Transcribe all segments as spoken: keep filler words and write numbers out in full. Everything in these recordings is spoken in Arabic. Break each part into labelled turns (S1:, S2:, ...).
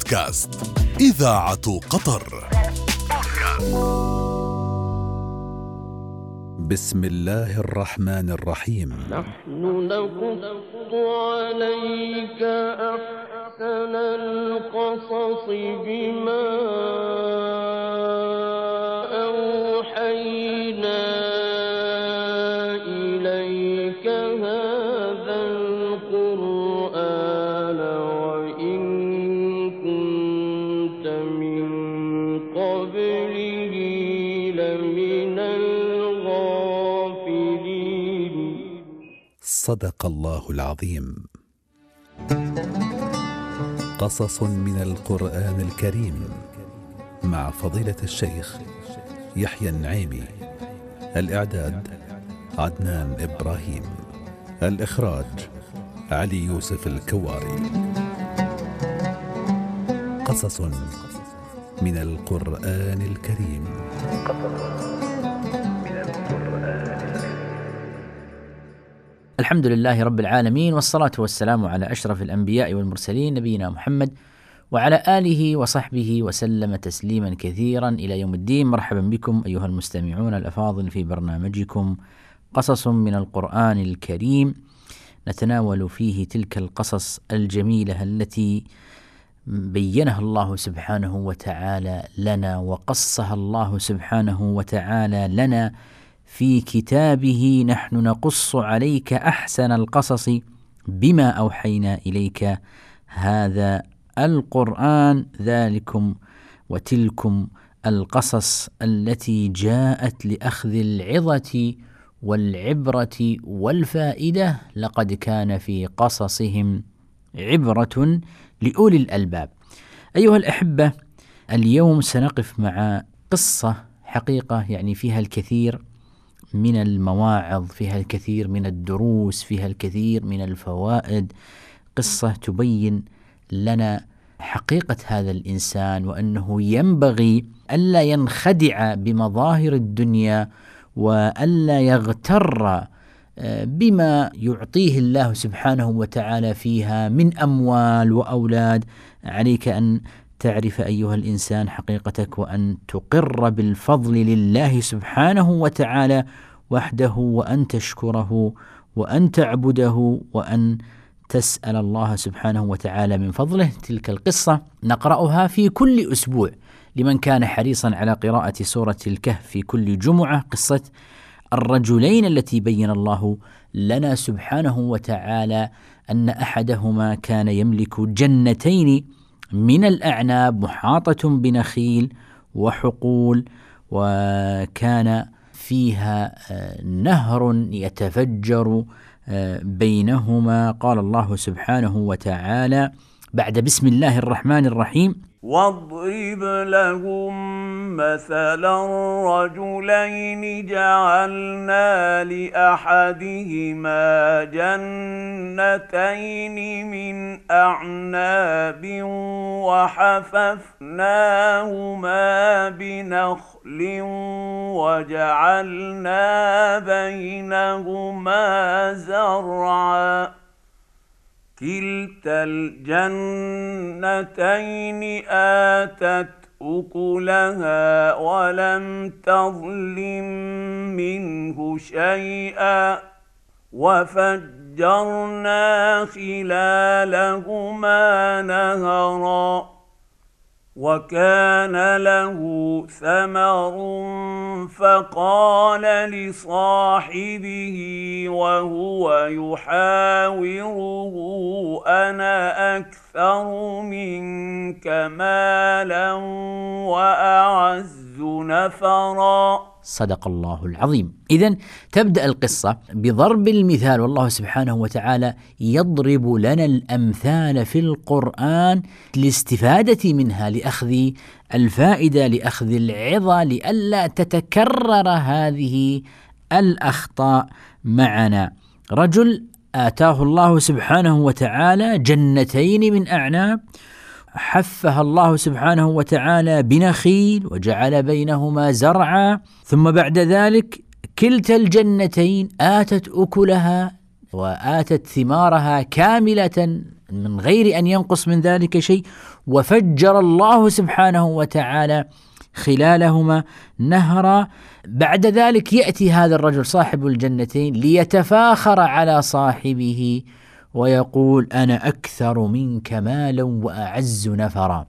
S1: بودكاست إذاعة قطر. بسم الله الرحمن الرحيم.
S2: نحن نقص عليك أحسن القصص بما أوحينا إليك هذا القرآن وإن كنت من قبله لمن الغافلين.
S1: صدق الله العظيم. قصص من القرآن الكريم مع فضيلة الشيخ يحيى النعيمي. الإعداد عدنان إبراهيم. الإخراج علي يوسف الكواري. قصص من القرآن الكريم.
S3: الحمد لله رب العالمين، والصلاة والسلام على أشرف الأنبياء والمرسلين نبينا محمد وعلى آله وصحبه وسلم تسليما كثيرا إلى يوم الدين. مرحبا بكم أيها المستمعون الأفاضل في برنامجكم قصص من القرآن الكريم، نتناول فيه تلك القصص الجميلة التي بينها الله سبحانه وتعالى لنا وقصها الله سبحانه وتعالى لنا في كتابه. نحن نقص عليك أحسن القصص بما أوحينا إليك هذا القرآن، ذلكم وتلكم القصص التي جاءت لأخذ العظة والعبرة والفائدة. لقد كان في قصصهم عبرة لأولي الألباب. أيها الأحبة، اليوم سنقف مع قصة حقيقة يعني فيها الكثير من المواعظ، فيها الكثير من الدروس، فيها الكثير من الفوائد. قصة تبين لنا حقيقة هذا الإنسان، وأنه ينبغي ألا ينخدع بمظاهر الدنيا وألا يغتر بما يعطيه الله سبحانه وتعالى فيها من أموال وأولاد. عليك أن تعرف أيها الإنسان حقيقتك، وأن تقر بالفضل لله سبحانه وتعالى وحده، وأن تشكره وأن تعبده وأن تسأل الله سبحانه وتعالى من فضله. تلك القصة نقرأها في كل أسبوع لمن كان حريصا على قراءة سورة الكهف في كل جمعة، قصة الرجلين التي بين الله لنا سبحانه وتعالى أن أحدهما كان يملك جنتين من الأعناب محاطة بنخيل وحقول، وكان فيها نهر يتفجر بينهما. قال الله سبحانه وتعالى بعد بسم الله الرحمن الرحيم:
S4: واضرب لهم مثلا رجلين جعلنا لأحدهما جنتين من أعناب وحففناهما بنخل وجعلنا بينهما زرعا كلتا الجنتين آتت أكلها ولم تظلم منه شيئا وفجرنا خلالهما نهرا وكان له ثمر فقال لصاحبه وهو يحاوره أنا أكثر منك مالا وأعز نفرا.
S3: صدق الله العظيم. إذن تبدأ القصة بضرب المثال، والله سبحانه وتعالى يضرب لنا الأمثال في القرآن للاستفادة منها، لأخذ الفائدة، لأخذ العظة، لئلا تتكرر هذه الأخطاء معنا. رجل آتاه الله سبحانه وتعالى جنتين من أعناب، حفها الله سبحانه وتعالى بنخيل وجعل بينهما زرعا، ثم بعد ذلك كلتا الجنتين آتت أكلها وآتت ثمارها كاملة من غير أن ينقص من ذلك شيء، وفجر الله سبحانه وتعالى خلالهما نهرا. بعد ذلك يأتي هذا الرجل صاحب الجنتين ليتفاخر على صاحبه ويقول أنا أكثر منك مالا وأعز نفرا.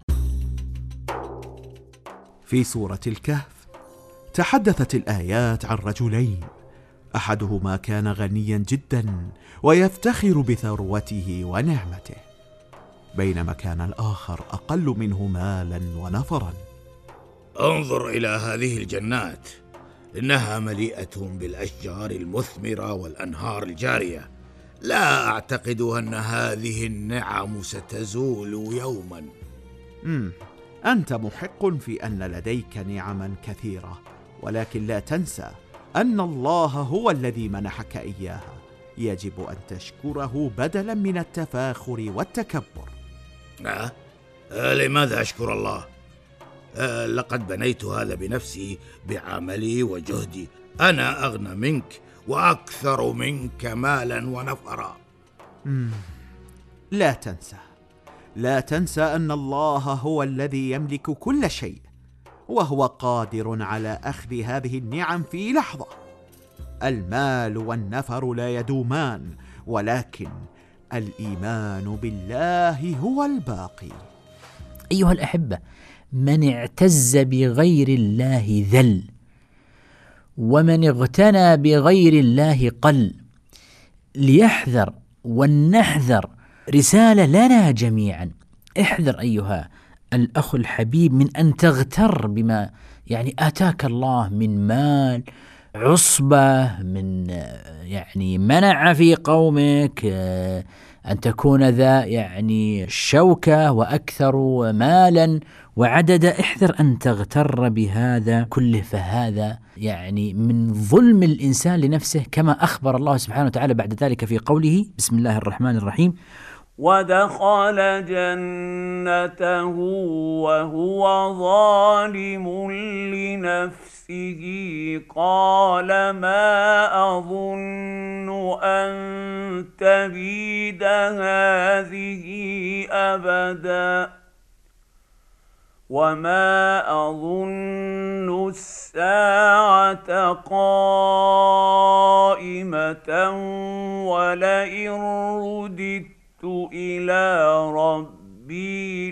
S5: في سورة الكهف تحدثت الآيات عن رجلين، أحدهما كان غنيا جدا ويفتخر بثروته ونعمته، بينما كان الآخر أقل منه مالا ونفرا.
S6: انظر إلى هذه الجنات، إنها مليئة بالأشجار المثمرة والأنهار الجارية، لا أعتقد أن هذه النعم ستزول يوما.
S5: مم. أنت محق في أن لديك نعما كثيرة، ولكن لا تنسى أن الله هو الذي منحك إياها، يجب أن تشكره بدلا من التفاخر والتكبر.
S6: أه؟ أه لماذا أشكر الله؟ أه لقد بنيت هذا بنفسي بعملي وجهدي، أنا أغنى منك وأكثر منك مالا ونفرا.
S5: مم. لا تنسى لا تنسى أن الله هو الذي يملك كل شيء، وهو قادر على أخذ هذه النعم في لحظة. المال والنفر لا يدومان، ولكن الإيمان بالله هو الباقي.
S3: أيها الأحبة، من اعتز بغير الله ذل، ومن اغتنى بغير الله قل. ليحذر ولنحذر، رسالة لنا جميعا. احذر أيها الأخ الحبيب من أن تغتر بما يعني آتاك الله من مال، عصبة، من يعني منع في قومك، أن تكون ذا يعني شوكة وأكثر مالا وعددا. احذر أن تغتر بهذا كله، فهذا يعني من ظلم الإنسان لنفسه، كما أخبر الله سبحانه وتعالى بعد ذلك في قوله بسم الله الرحمن الرحيم:
S4: ودخل جنته وهو ظالم لنفسه قال ما أظن أن تبيد هذه أبدا وما أظن الساعة قائمة ولئن رددت إلى ربي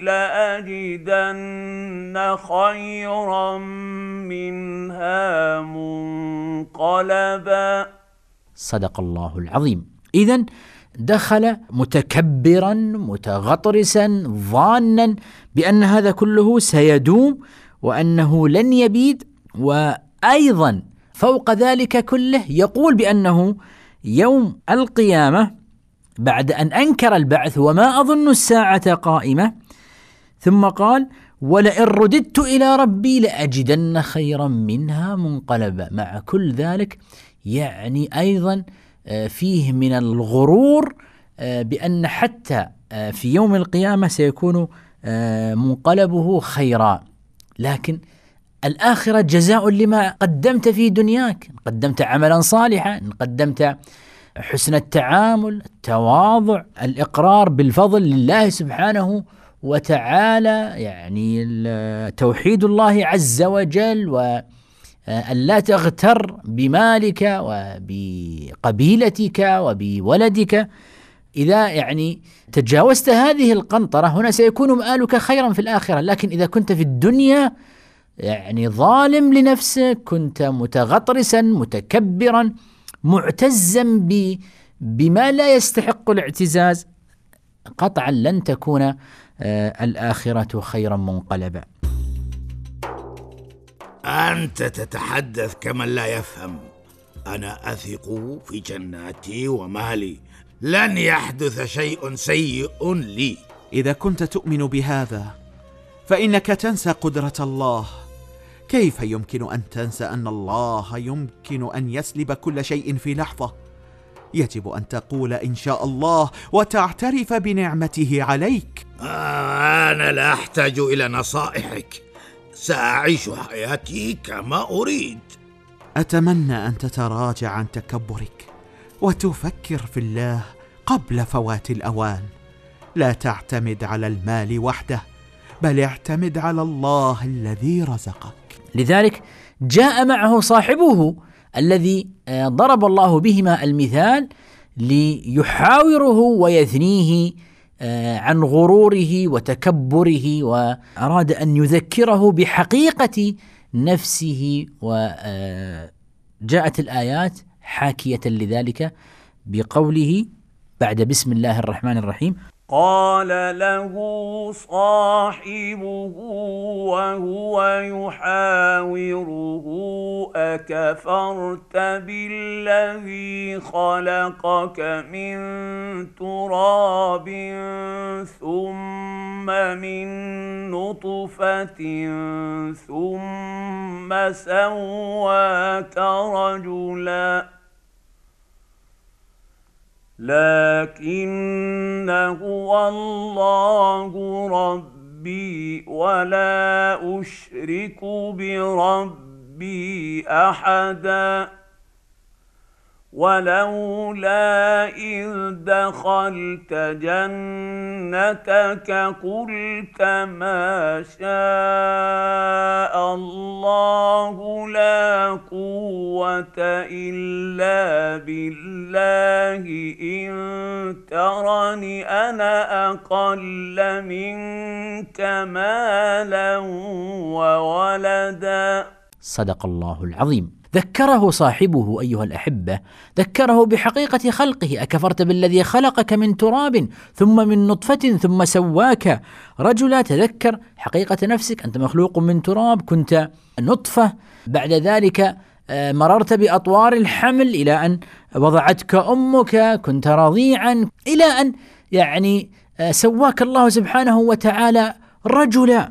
S4: لأجدن خيرا منها منقلبا.
S3: صدق الله العظيم. إذن دخل متكبرا متغطرسا ظانا بأن هذا كله سيدوم وأنه لن يبيد، وأيضا فوق ذلك كله يقول بأنه يوم القيامة بعد أن أنكر البعث وما أظن الساعة قائمة، ثم قال ولئن رددت إلى ربي لأجدن خيرا منها منقلبا. مع كل ذلك يعني أيضا فيه من الغرور بأن حتى في يوم القيامة سيكون منقلبه خيرا، لكن الآخرة جزاء لما قدمت في دنياك. قدمت عملا صالحا، قدمت حسن التعامل، التواضع، الإقرار بالفضل لله سبحانه وتعالى، يعني توحيد الله عز وجل، وأن لا تغتر بمالك وبقبيلتك وبولدك. إذا يعني تجاوزت هذه القنطرة هنا سيكون مآلك خيرا في الآخرة. لكن إذا كنت في الدنيا يعني ظالم لنفسك، كنت متغطرسا متكبرا معتزا بما لا يستحق الاعتزاز، قطعا لن تكون آه الآخرة خيرا منقلبا.
S6: أنت تتحدث كمن لا يفهم. أنا أثق في جناتي ومالي، لن يحدث شيء سيء لي.
S5: إذا كنت تؤمن بهذا فإنك تنسى قدرة الله. كيف يمكن أن تنسى أن الله يمكن أن يسلب كل شيء في لحظة؟ يجب أن تقول إن شاء الله وتعترف بنعمته عليك.
S6: آه أنا لا أحتاج إلى نصائحك، سأعيش حياتي كما أريد.
S5: أتمنى أن تتراجع عن تكبرك وتفكر في الله قبل فوات الأوان. لا تعتمد على المال وحده، بل اعتمد على الله الذي رزقك.
S3: لذلك جاء معه صاحبه الذي ضرب الله بهما المثال ليحاوره ويثنيه عن غروره وتكبره، وأراد أن يذكره بحقيقة نفسه. وجاءت الآيات حاكية لذلك بقوله بعد بسم الله الرحمن الرحيم:
S4: قال له صاحبه وهو يحاوره أكفرت بالذي خلقك من تراب ثم من نطفة ثم سواك رجلا لكن هو الله ربي ولا أشرك بربي أحدا ولولا إذ دخلت جنتك قلت ما شاء الله لا قوة إلا بالله إن ترني أنا أقل منك مالا وولدا.
S3: صدق الله العظيم. ذكره صاحبه أيها الأحبة، ذكره بحقيقة خلقه: أكفرت بالذي خلقك من تراب ثم من نطفة ثم سواك رجلا. تذكر حقيقة نفسك، أنت مخلوق من تراب، كنت نطفة، بعد ذلك مررت بأطوار الحمل إلى أن وضعتك أمك، كنت رضيعا، إلى أن يعني سواك الله سبحانه وتعالى رجلا.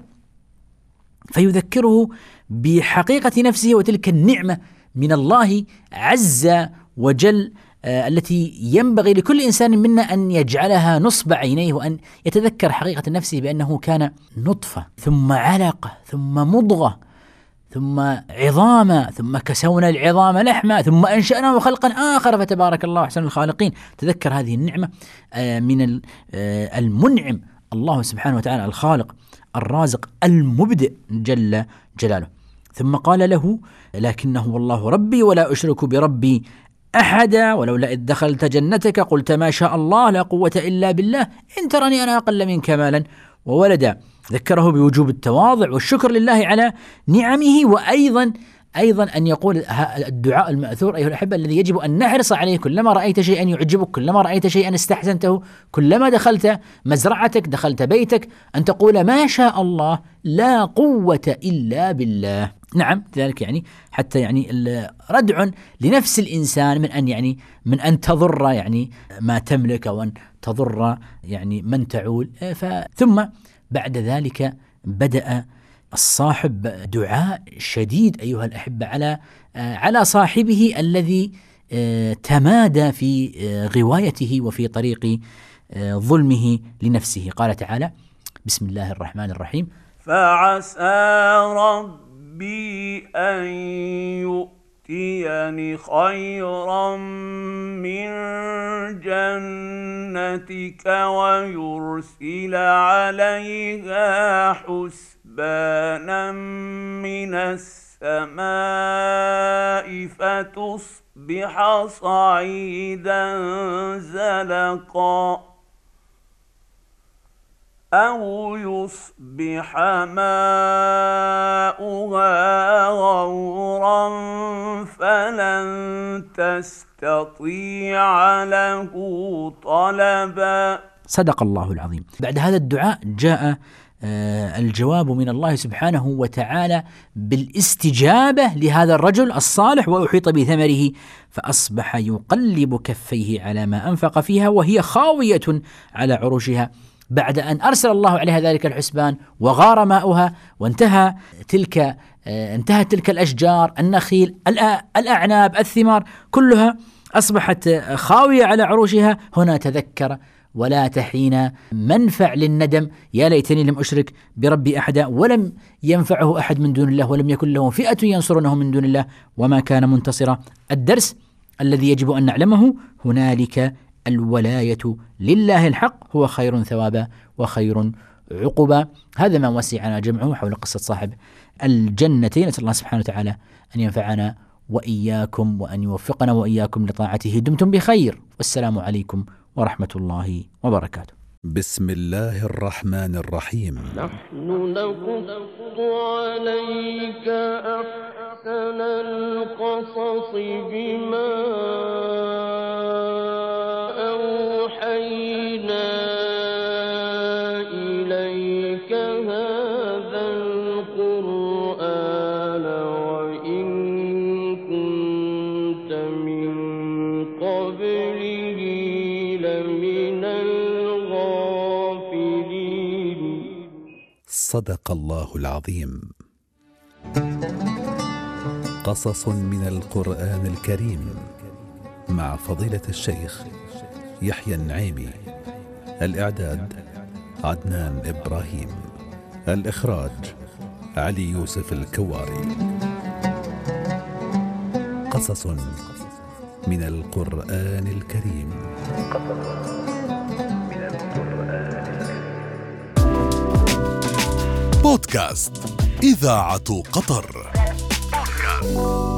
S3: فيذكره بحقيقة نفسه وتلك النعمة من الله عز وجل آه التي ينبغي لكل إنسان منا أن يجعلها نصب عينيه، وأن يتذكر حقيقة نفسه بأنه كان نطفة ثم علقة ثم مضغة ثم عظاما ثم كسونا العظام لحما ثم أنشأناه خلقا آخر فتبارك الله أحسن الخالقين. تذكر هذه النعمة آه من آه المنعم الله سبحانه وتعالى الخالق الرازق المبدئ جل جلاله. ثم قال له: لكنه والله ربي ولا أشرك بربي أحدا ولولا إذ دخلت جنتك قلت ما شاء الله لا قوة إلا بالله إن ترني أنا أقل منك مالا وولدا. ذكره بوجوب التواضع والشكر لله على نعمه، وأيضا أيضا أن يقول الدعاء المأثور أيها الأحبة الذي يجب أن نحرص عليه كلما رأيت شيئا يعجبك، كلما رأيت شيئا استحسنته، كلما دخلت مزرعتك، دخلت بيتك، أن تقول ما شاء الله لا قوة إلا بالله. نعم، ذلك يعني حتى يعني ردع لنفس الإنسان من أن يعني من أن تضر يعني ما تملك أو أن تضر يعني من تعول. ثم بعد ذلك بدأ الصاحب دعاء شديد أيها الأحبة على على صاحبه الذي تمادى في غوايته وفي طريق ظلمه لنفسه. قال تعالى: بسم الله الرحمن الرحيم:
S4: فعسى ربي أن يؤتيني خيرا من جنتك ويرسل عليها حسبانا من السماء فتصبح صعيدا زلقا أو يصبح ماؤها غورا فلن تستطيع له طلبا.
S3: صدق الله العظيم. بعد هذا الدعاء جاء آه الجواب من الله سبحانه وتعالى بالاستجابة لهذا الرجل الصالح، وأحيط بثمره فأصبح يقلب كفيه على ما أنفق فيها وهي خاوية على عروشها، بعد أن أرسل الله عليها ذلك الحسبان وغار ماؤها وانتهى تلك آه انتهت تلك الأشجار، النخيل، الأعناب، الثمار، كلها أصبحت خاوية على عروشها. هنا تذكر ولا تحين منفع للندم: يا ليتني لم أشرك بربي أحدا ولم ينفعه أحد من دون الله ولم يكن له فئة ينصرونه من دون الله وما كان منتصرا. الدرس الذي يجب أن نعلمه: هنالك الولاية لله الحق هو خير ثوابا وخير عقبا. هذا ما وسعنا جمعه حول قصة صاحب الجنتين. نسأل الله سبحانه وتعالى أن ينفعنا وإياكم وأن يوفقنا وإياكم لطاعته. دمتم بخير، والسلام عليكم ورحمة الله وبركاته.
S1: بسم الله الرحمن الرحيم.
S2: نحن نقص عليك أحسن القصص بما أوحينا إليك هذا القرآن وإن كنت من قبله لمن الغافلين.
S1: صدق الله العظيم. قصص من القرآن الكريم مع فضيلة الشيخ يحيى النعيمي. الإعداد عدنان إبراهيم. الإخراج علي يوسف الكواري. قصص من القرآن الكريم.
S7: بودكاست إذاعة قطر.